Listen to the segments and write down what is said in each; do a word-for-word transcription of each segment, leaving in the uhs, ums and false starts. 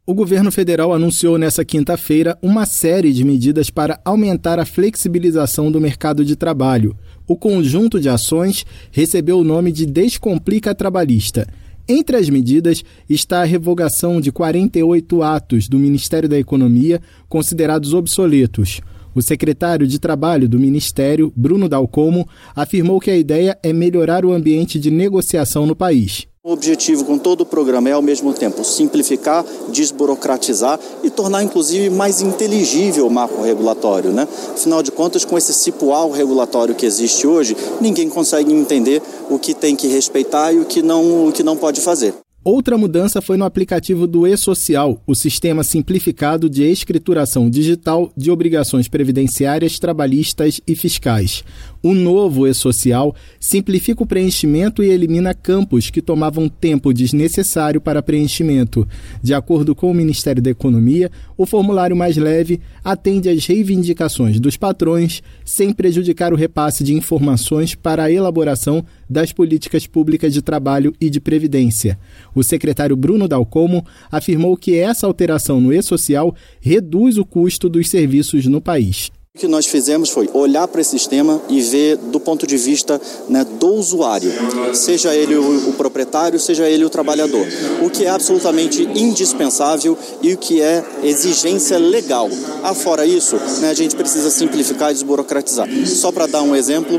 O governo federal anunciou nesta quinta-feira uma série de medidas para aumentar a flexibilização do mercado de trabalho. O conjunto de ações recebeu o nome de Descomplica Trabalhista. Entre as medidas está a revogação de quarenta e oito atos do Ministério da Economia considerados obsoletos. O secretário de Trabalho do Ministério, Bruno Dalcomo, afirmou que a ideia é melhorar o ambiente de negociação no país. O objetivo com todo o programa é, ao mesmo tempo, simplificar, desburocratizar e tornar, inclusive, mais inteligível o marco regulatório, né? Afinal de contas, com esse cipual regulatório que existe hoje, ninguém consegue entender o que tem que respeitar e o que não, o que não pode fazer. Outra mudança foi no aplicativo do E-Social, o sistema simplificado de escrituração digital de obrigações previdenciárias, trabalhistas e fiscais. O novo E-Social simplifica o preenchimento e elimina campos que tomavam tempo desnecessário para preenchimento. De acordo com o Ministério da Economia, o formulário mais leve atende às reivindicações dos patrões, sem prejudicar o repasse de informações para a elaboração das políticas públicas de trabalho e de previdência. O secretário Bruno Dalcomo afirmou que essa alteração no E-Social reduz o custo dos serviços no país. O que nós fizemos foi olhar para esse sistema e ver do ponto de vista, né, do usuário, seja ele o, o proprietário, seja ele o trabalhador, o que é absolutamente indispensável e o que é exigência legal. Afora isso, né, a gente precisa simplificar e desburocratizar. Só para dar um exemplo,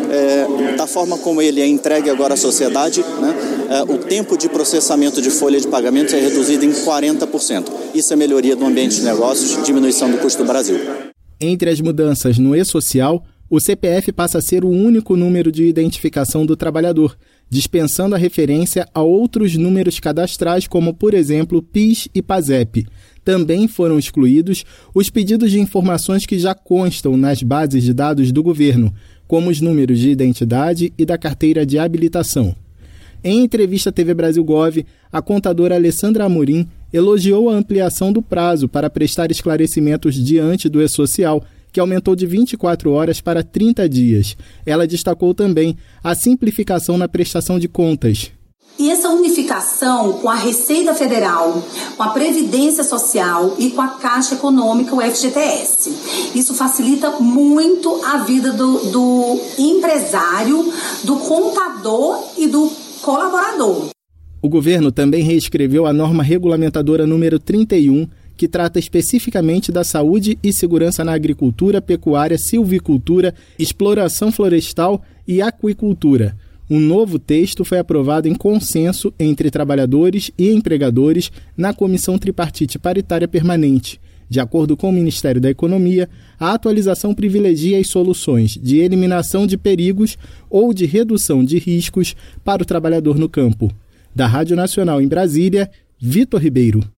é, da forma como ele é entregue agora à sociedade, né, é, o tempo de processamento de folha de pagamentos é reduzido em quarenta por cento. Isso é melhoria do ambiente de negócios, diminuição do custo do Brasil. Entre as mudanças no E-Social, o C P F passa a ser o único número de identificação do trabalhador, dispensando a referência a outros números cadastrais, como, por exemplo, PIS e PASEP. Também foram excluídos os pedidos de informações que já constam nas bases de dados do governo, como os números de identidade e da carteira de habilitação. Em entrevista à T V Brasil Gov, a contadora Alessandra Amorim elogiou a ampliação do prazo para prestar esclarecimentos diante do E-Social, que aumentou de vinte e quatro horas para trinta dias. Ela destacou também a simplificação na prestação de contas. E essa unificação com a Receita Federal, com a Previdência Social e com a Caixa Econômica, o F G T S. Isso facilita muito a vida do, do empresário, do contador e do colaborador. O governo também reescreveu a norma regulamentadora número trinta e um, que trata especificamente da saúde e segurança na agricultura, pecuária, silvicultura, exploração florestal e aquicultura. Um novo texto foi aprovado em consenso entre trabalhadores e empregadores na Comissão Tripartite Paritária Permanente. De acordo com o Ministério da Economia, a atualização privilegia as soluções de eliminação de perigos ou de redução de riscos para o trabalhador no campo. Da Rádio Nacional em Brasília, Vitor Ribeiro.